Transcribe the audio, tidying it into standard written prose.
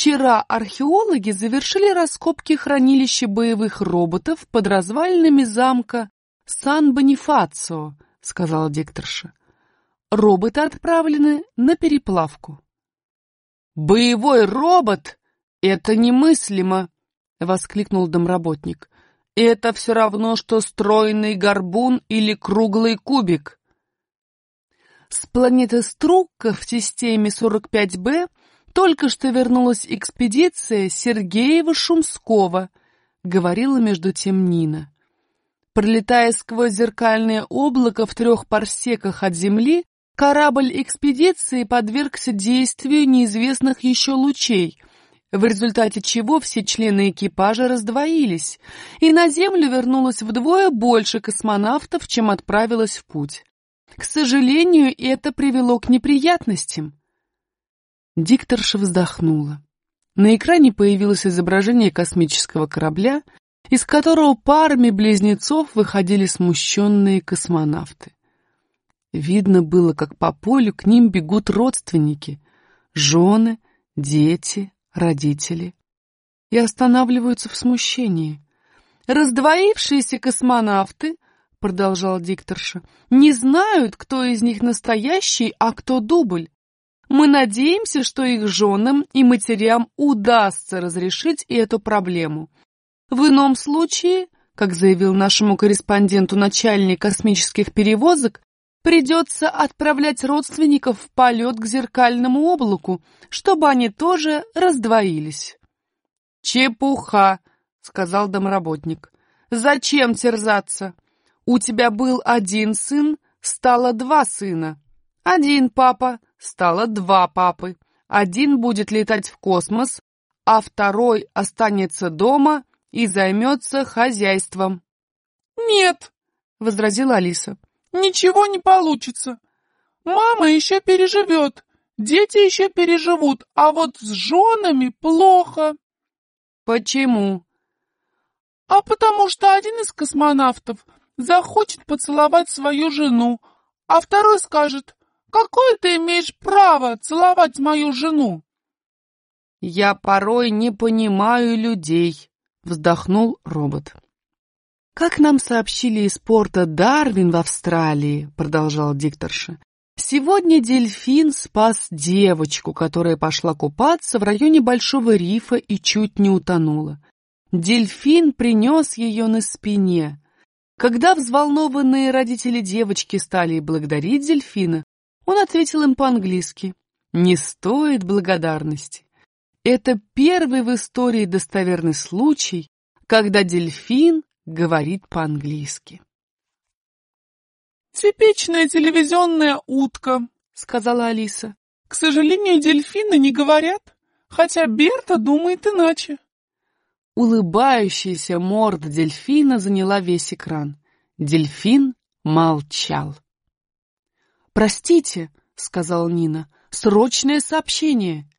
Вчера археологи завершили раскопки хранилища боевых роботов под развалинами замка Сан-Бонифацио, сказала дикторша. Роботы отправлены на переплавку. «Боевой робот? Это немыслимо!» — воскликнул домработник. «Это все равно, что стройный горбун или круглый кубик». С планеты Струкка в системе 45Б только что вернулась экспедиция Сергеева-Шумского, говорила между тем Нина. Пролетая сквозь зеркальное облако в 3 парсеках от Земли, корабль экспедиции подвергся действию неизвестных еще лучей, в результате чего все члены экипажа раздвоились, и на Землю вернулось вдвое больше космонавтов, чем отправилось в путь. К сожалению, это привело к неприятностям. Дикторша вздохнула. На экране появилось изображение космического корабля, из которого парами близнецов выходили смущенные космонавты. Видно было, как по полю к ним бегут родственники, жены, дети, родители, и останавливаются в смущении. Раздвоившиеся космонавты, продолжала дикторша, не знают, кто из них настоящий, а кто дубль. Мы надеемся, что их женам и матерям удастся разрешить эту проблему. В ином случае, как заявил нашему корреспонденту начальник космических перевозок, придется отправлять родственников в полет к зеркальному облаку, чтобы они тоже раздвоились. «Чепуха», — сказал домработник. «Зачем терзаться? У тебя был 1 сын, стало 2 сына. 1 папа, стало 2 папы. 1 будет летать в космос, а 2 останется дома и займется хозяйством». «Нет», — возразила Алиса, — «ничего не получится. Мама еще переживет, дети еще переживут, а вот с женами плохо». «Почему?» «А потому что один из космонавтов захочет поцеловать свою жену, а 2 скажет: какое ты имеешь право целовать мою жену?» «Я порой не понимаю людей», — вздохнул робот. «Как нам сообщили из порта Дарвин в Австралии», — продолжала дикторша, «сегодня дельфин спас девочку, которая пошла купаться в районе Большого рифа и чуть не утонула. Дельфин принес ее на спине. Когда взволнованные родители девочки стали благодарить дельфина, он ответил им по-английски: «Не стоит благодарности». Это первый в истории достоверный случай, когда дельфин говорит по-английски. «Типичная телевизионная утка», — сказала Алиса. «К сожалению, дельфины не говорят, хотя Берта думает иначе». Улыбающаяся морда дельфина заняла весь экран. Дельфин молчал. «Простите», — сказала Нина, — «срочное сообщение».